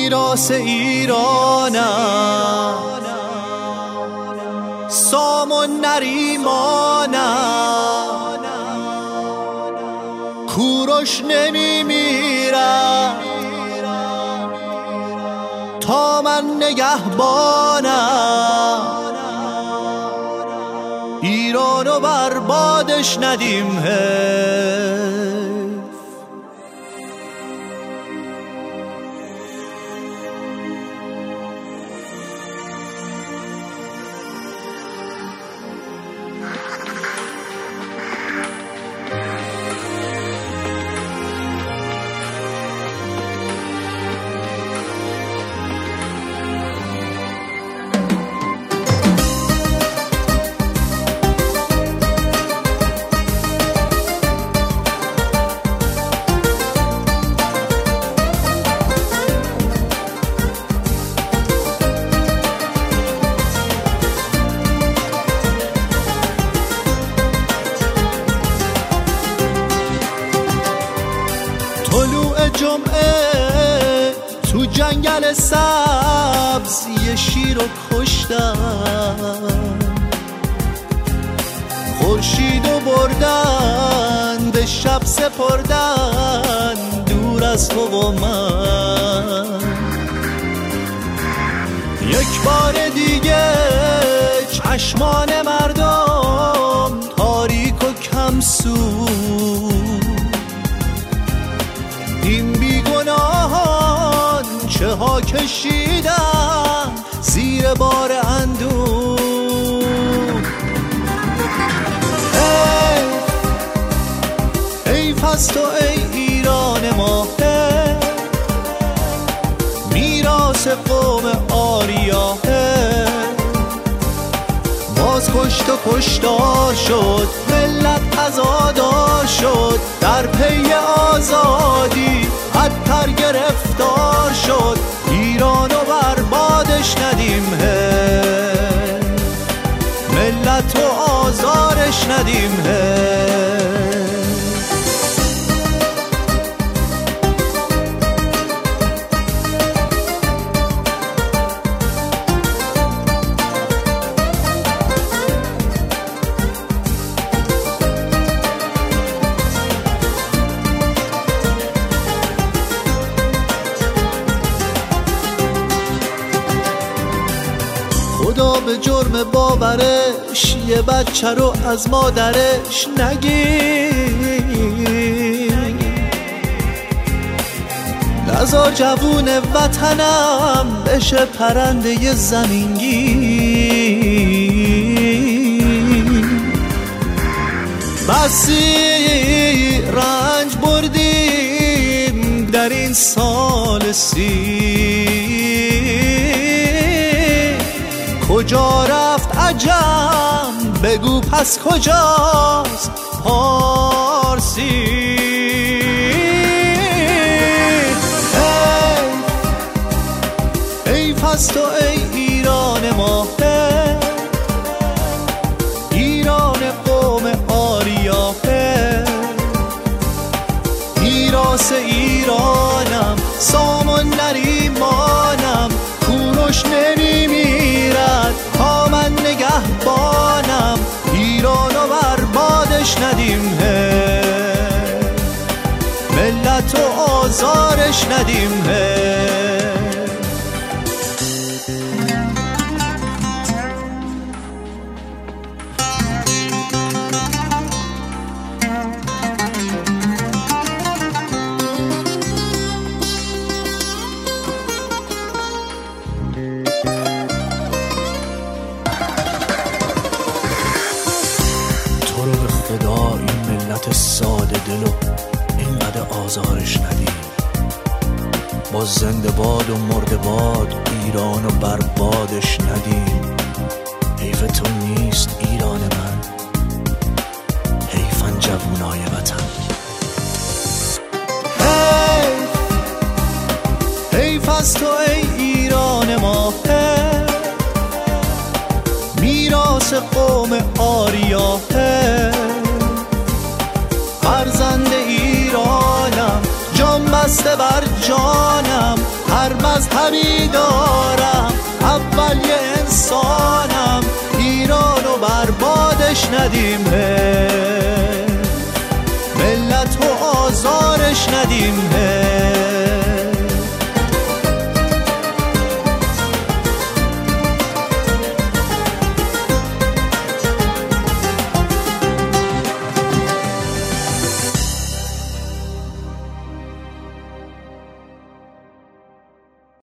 میراث ایرانم، سام و نریمانم، کوروش نمیمیرم تا من نگهبانم، ایرانو بربادش ندیم طلوع جمعه تو جنگل سبز یه شیر رو کشتن، خورشیدو بردن به شب سپردن دور از تو و من. یک بار دیگه چشمان مردم تاریک و کم سو، این بیگناهان چه ها کشیدن زیر بار اندوه. حیف از تو ای ایران ما، میراث قوم آریا، باز کشت و کشتار شد ملت عزادار شد، در پی آزادی حتی گرفتار شد، ایرانو بربادش ندیم ملت و آزارش ندیم خدا به جرم باورش یه بچه رو از مادرش نگیر، لذا جوون وطنم بشه پرنده زمینگیر. بسی رنج بردیم در این سال کجا رفت عجم بگو پس کجاست پارسی. حیف از تو ای ایران ما، ایران قوم آریا، میراث ایرانم، سام و نریمانم، کوروش نمیمیرد تا من نگهبانم، ایرانو بربادش ندیم ملت و آزارش ندیم ساده دلو اینقدر آزارش ندیم، با زنده باد و مرده باد ایرانو بربادش ندیم. حیف تو نیست ایران من، حیفن جوونای وطن. حیف از تو ای ایران ما، میراث قوم آریا، فرزند ایرانم، جان بسته بر جانم، هر مذهبی دارم، اول یه انسانم، ایرانو بربادش ندیم، ملت و آزارش ندیم.